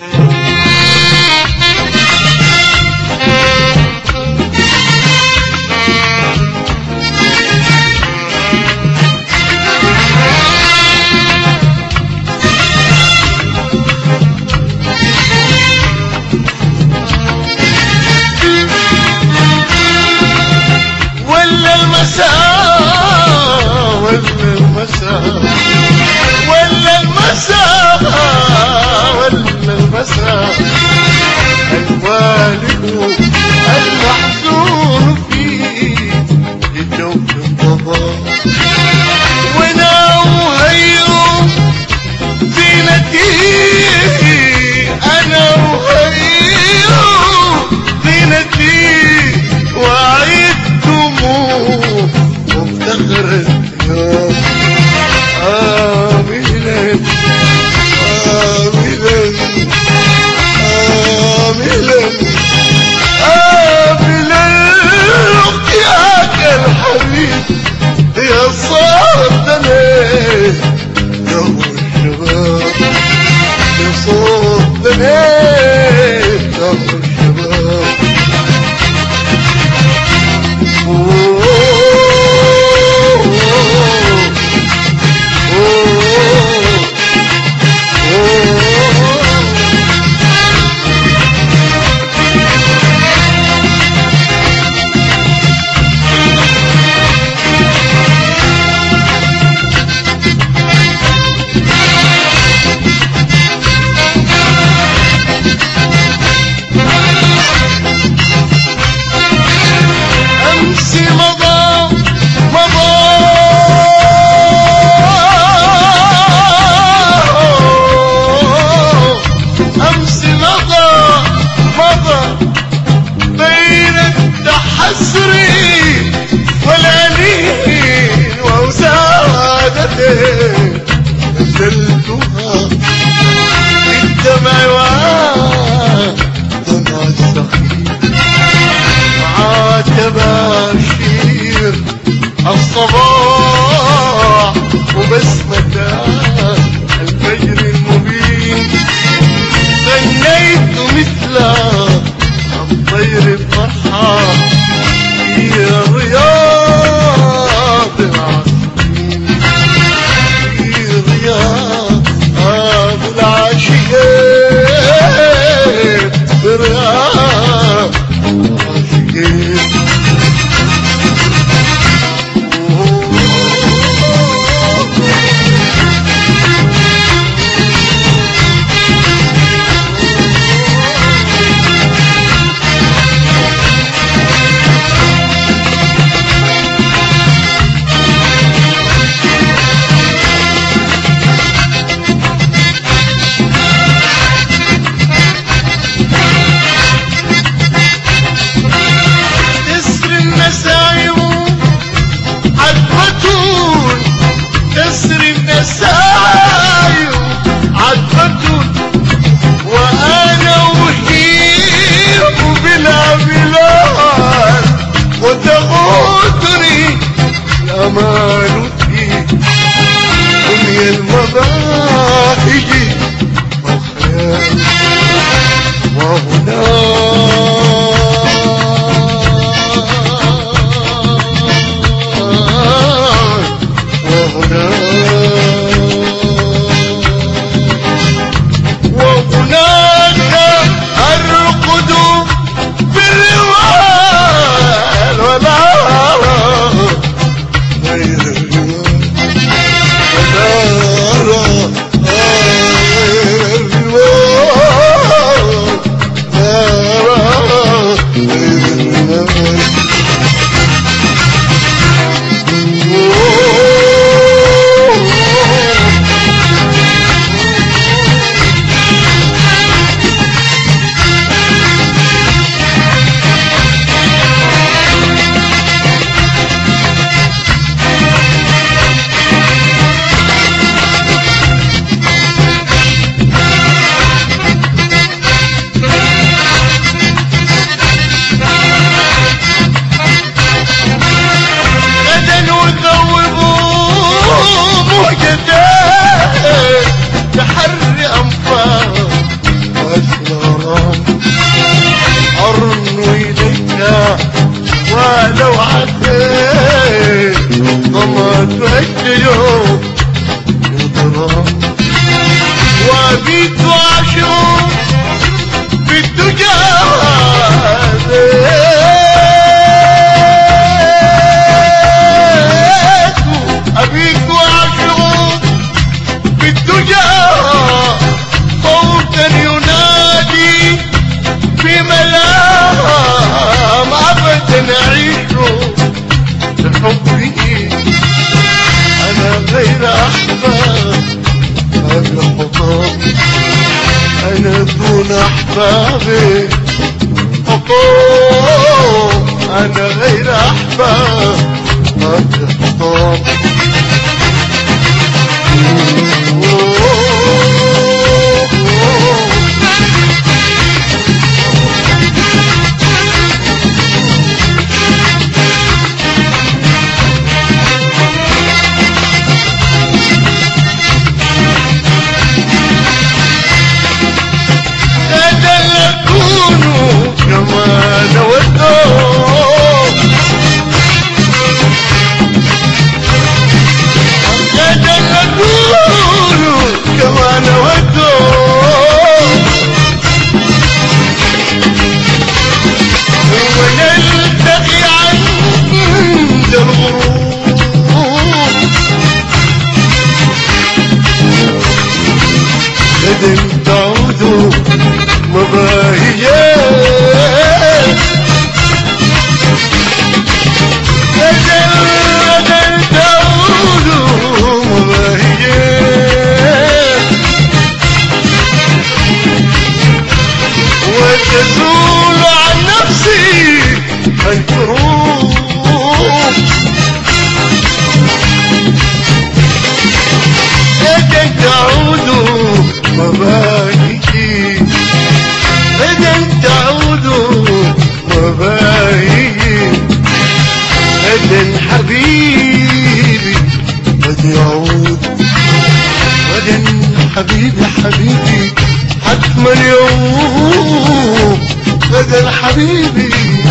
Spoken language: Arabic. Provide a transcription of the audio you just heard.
الوالد المحزون فيه يجوب الضباب ونوهيهم زينتي أنا وهيهم زينتي وعيد دموع وافتخر اليوم آملا آملا آملا لقياك الحبيب يا صوتنا جو الشباب يا صوتنا جو الشباب نزلتها بالدمع ودمع السخيف مع تباشير الصباح وبسمة الفجر المبين غنيت مثلها عن طير الفرحة في رياض العاشقين في رياض العاشقين في رياض العاشقين أنا دون أحبابي حطوم، أنا غير أحباب ما تحطوم. غدا تعودوا مباهيات، غدا تعودوا مباهيات، وتزول عن نفسي الكروب. غدا تعودوا مباهيكي، غدا تعودوا مباهيكي، غدا حبيبي قد يعود، غدا حبيبي حبيبي حتما يعود، غدا حبيبي